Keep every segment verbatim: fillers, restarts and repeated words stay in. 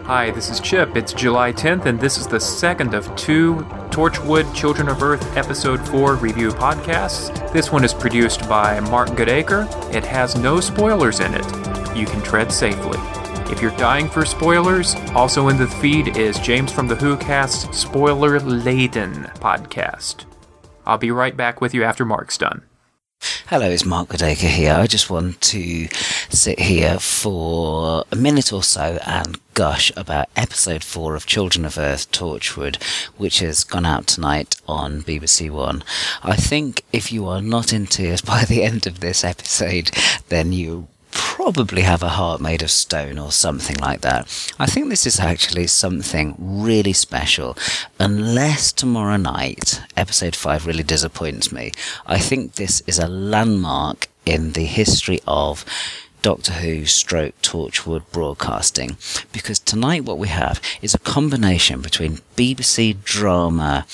Hi, this is Chip. It's July tenth, and this is the second of two Torchwood Children of Earth Episode four review podcasts. This one is produced by Mark Goodacre. It has no spoilers in it. You can tread safely. If you're dying for spoilers, also in the feed is James from the Who Cast's Spoiler Laden podcast. I'll be right back with you after Mark's done. Hello, it's Mark Goodacre here. I just want to sit here for a minute or so and gush about episode four of Children of Earth Torchwood, which has gone out tonight on B B C One. I think if you are not in tears by the end of this episode, then you probably have a heart made of stone or something like that. I think this is actually something really special. Unless tomorrow night episode five really disappoints me, I think this is a landmark in the history of Doctor Who stroke Torchwood broadcasting, because tonight what we have is a combination between B B C drama,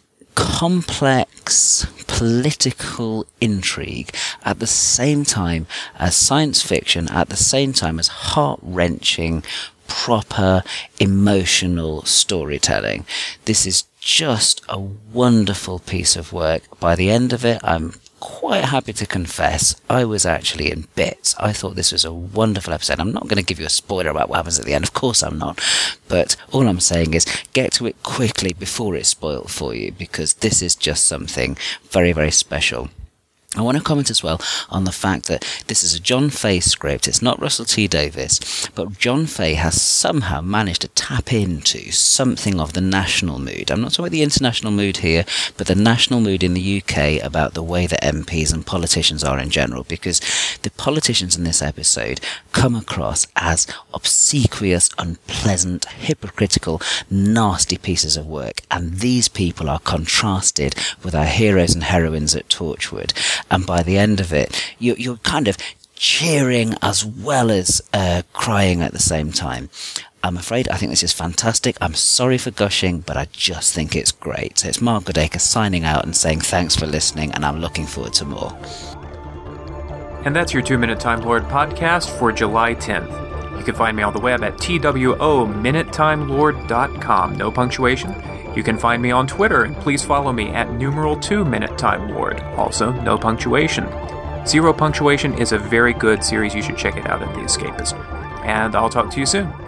complex political intrigue, at the same time as science fiction, at the same time as heart-wrenching, proper, emotional storytelling. This is just a wonderful piece of work. By the end of it, I'm quite happy to confess I was actually in bits. I thought this was a wonderful episode. I'm not going to give you a spoiler about what happens at the end, of course I'm not, but all I'm saying is get to it quickly before it's spoiled for you, because this is just something very, very special. I want to comment as well on the fact that this is a John Fay script. It's not Russell T Davies, but John Fay has somehow managed to tap into something of the national mood. I'm not talking about the international mood here, but the national mood in the U K about the way that M Ps and politicians are in general, because the politicians in this episode come across as obsequious, unpleasant, hypocritical, nasty pieces of work, and these people are contrasted with our heroes and heroines at Torchwood. And by the end of it, you, you're kind of cheering as well as uh, crying at the same time. I'm afraid I think this is fantastic. I'm sorry for gushing, but I just think it's great. So it's Mark Goodacre signing out and saying thanks for listening, and I'm looking forward to more. And that's your two minute Time Lord podcast for July tenth. You can find me on the web at T W O minute time lord dot com. No punctuation. You can find me on Twitter, and please follow me at numeral two minute time lord. Also, no punctuation. Zero Punctuation is a very good series. You should check it out at The Escapist. And I'll talk to you soon.